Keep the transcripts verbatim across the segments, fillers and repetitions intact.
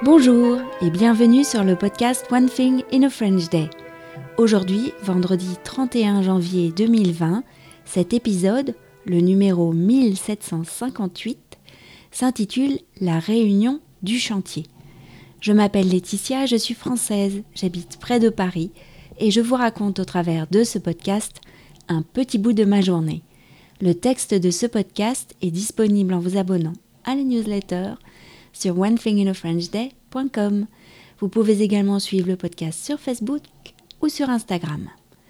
Bonjour et bienvenue sur le podcast One Thing in a French Day. Aujourd'hui, vendredi trente et un janvier deux mille vingt, cet épisode, le numéro mille sept cent cinquante-huit, s'intitule « La réunion du chantier ». Je m'appelle Laetitia, je suis française, j'habite près de Paris et je vous raconte au travers de ce podcast un petit bout de ma journée. Le texte de ce podcast est disponible en vous abonnant à la newsletter sur one thing in a french day point com. Vous pouvez également suivre le podcast sur Facebook ou sur Instagram.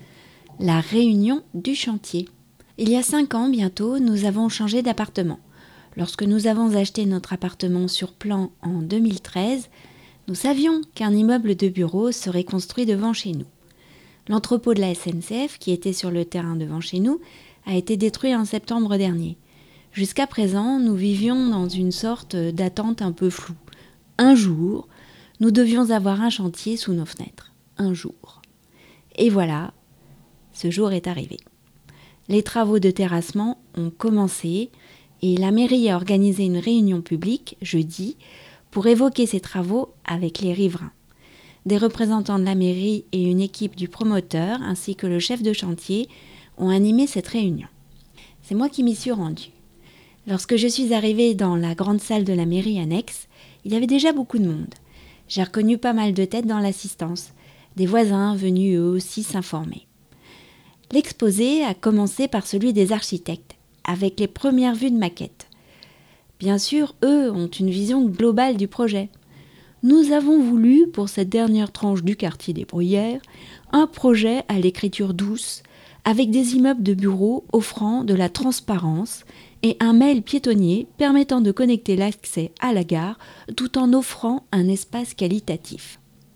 La réunion du chantier. Il y a cinq ans bientôt, nous avons changé d'appartement. Lorsque nous avons acheté notre appartement sur plan en deux mille treize, nous savions qu'un immeuble de bureau serait construit devant chez nous. L'entrepôt de la S N C F, qui était sur le terrain devant chez nous, a été détruit en septembre dernier. Jusqu'à présent, nous vivions dans une sorte d'attente un peu floue. Un jour, nous devions avoir un chantier sous nos fenêtres. Un jour. Et voilà, ce jour est arrivé. Les travaux de terrassement ont commencé et la mairie a organisé une réunion publique, jeudi, pour évoquer ces travaux avec les riverains. Des représentants de la mairie et une équipe du promoteur, ainsi que le chef de chantier, ont animé cette réunion. C'est moi qui m'y suis rendue. Lorsque je suis arrivée dans la grande salle de la mairie annexe, il y avait déjà beaucoup de monde. J'ai reconnu pas mal de têtes dans l'assistance, des voisins venus eux aussi s'informer. L'exposé a commencé par celui des architectes, avec les premières vues de maquettes. Bien sûr, eux ont une vision globale du projet. Nous avons voulu, pour cette dernière tranche du quartier des Bruyères, un projet à l'écriture douce, avec des immeubles de bureaux offrant de la transparence et un mail piétonnier permettant de connecter l'accès à la gare tout en offrant un espace qualitatif.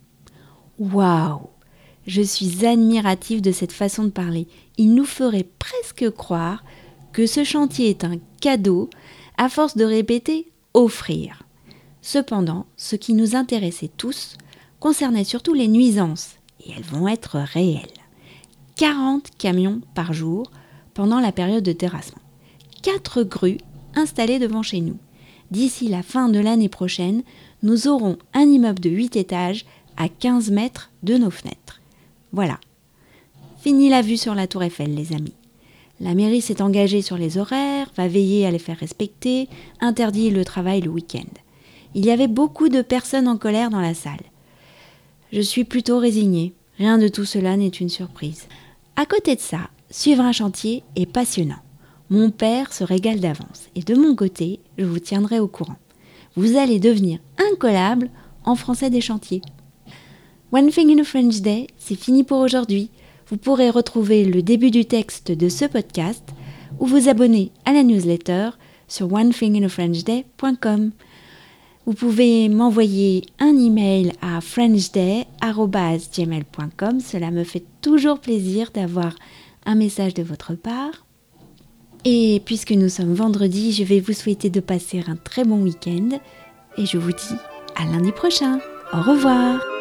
Waouh! Je suis admirative de cette façon de parler. Il nous ferait presque croire que ce chantier est un cadeau à force de répéter « offrir ». Cependant, ce qui nous intéressait tous concernait surtout les nuisances, et elles vont être réelles. quarante camions par jour pendant la période de terrassement. quatre grues installées devant chez nous. D'ici la fin de l'année prochaine, nous aurons un immeuble de huit étages à quinze mètres de nos fenêtres. Voilà. Fini la vue sur la tour Eiffel, les amis. La mairie s'est engagée sur les horaires, va veiller à les faire respecter, interdit le travail le week-end. Il y avait beaucoup de personnes en colère dans la salle. Je suis plutôt résignée. Rien de tout cela n'est une surprise. À côté de ça, suivre un chantier est passionnant. Mon père se régale d'avance et de mon côté, je vous tiendrai au courant. Vous allez devenir incollable en français des chantiers. One Thing in a French Day, c'est fini pour aujourd'hui. Vous pourrez retrouver le début du texte de ce podcast ou vous abonner à la newsletter sur one thing in a french day point com. Vous pouvez m'envoyer un email à frenchday arobase gmail point com. Cela me fait toujours plaisir d'avoir un message de votre part. Et puisque nous sommes vendredi, je vais vous souhaiter de passer un très bon week-end et je vous dis à lundi prochain. Au revoir!